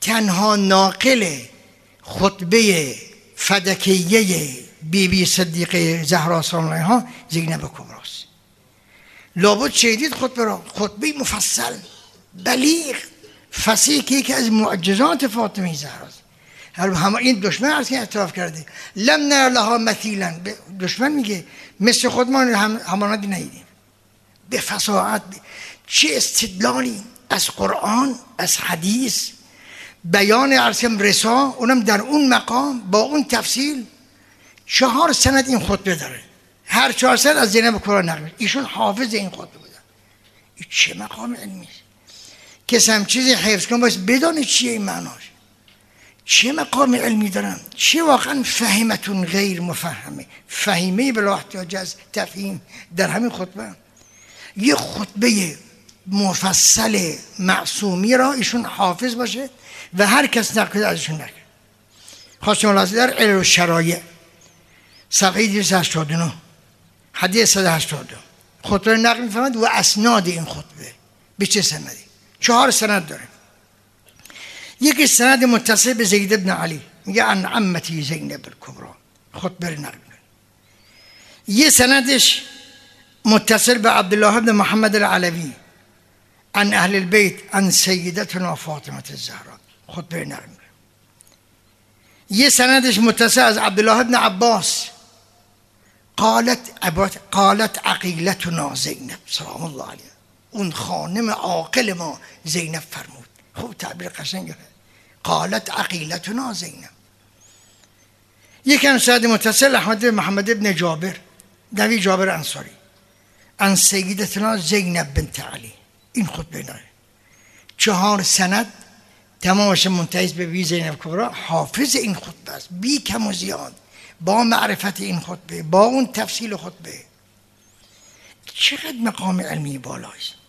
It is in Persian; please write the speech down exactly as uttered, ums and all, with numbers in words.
تنها ناقل خطبه فدکیه بی بی صدیقه زهرا سلام علیها زینب کبراست. لابد شنیدید خطبه را، خطبه مفصل بلیغ فصیح که یکی از معجزات فاطمه زهراست. همه این دشمن از که اعتراف کرده لم نر لها مثیلا، دشمن میگه مثل خود ما همانندی ندیدیم. به فصاحت چه استدلالی از قرآن از حدیث، بیان ارسم رسا، اونم در اون مقام با اون تفصیل. چهار سند این خطبه داره، هر چهار سند از زینب کبرا نقل میشه. ایشون حافظ این خطبه بودن. این چه مقام علمی است؟ کسی هم چیزی حفظ کنه باید بدانه چیه این معناش، چه مقام علمی دارن، چه واقعا فهمتون غیر مفهمه، فهیمه بلا احتیاج از تفهیم در همین خطبه. یه خطبه مفصل معصومی را ایشون حافظ باشه و هر کس نقل ازشون نکنه. خواستم ملاحظه در علل و شرایع صفحه دویست و هشتاد و نه حدیث صد و هشتاد و دو خطبه نقل می‌فرماید و اسناد این خطبه به چه سندی؟ چهار سند داره. یکی سند متصل به زید بن علی، میگه عن عمتی زینب الکبرا، خطبه نقل می‌کنه. یه سندش متصل به عبدالله بن محمد العلوی عن اهل البیت عن سیدتنا فاطمه الزهرا، خطبه نقل می‌کنه. یه سندش متصل از عبدالله بن عباس قالت قالت عقیلتنا زینب سلام الله علیها، اون خانم عاقل ما زینب فرمود. خوب تعبیر قشنگه، قالت عقیلتنا زینب. یکم سند متصل احمد محمد ابن جابر نوی جابر انصاری عن سیدتنا زینب بنت علی، این خطبه داره. چهار سند تمامش منتهی به بی زینب کبرا، حافظ این خطبه است بی کم و زیاد، با معرفت این خطبه با اون تفصیل خطبه. چقدر مقام علمی بالاست.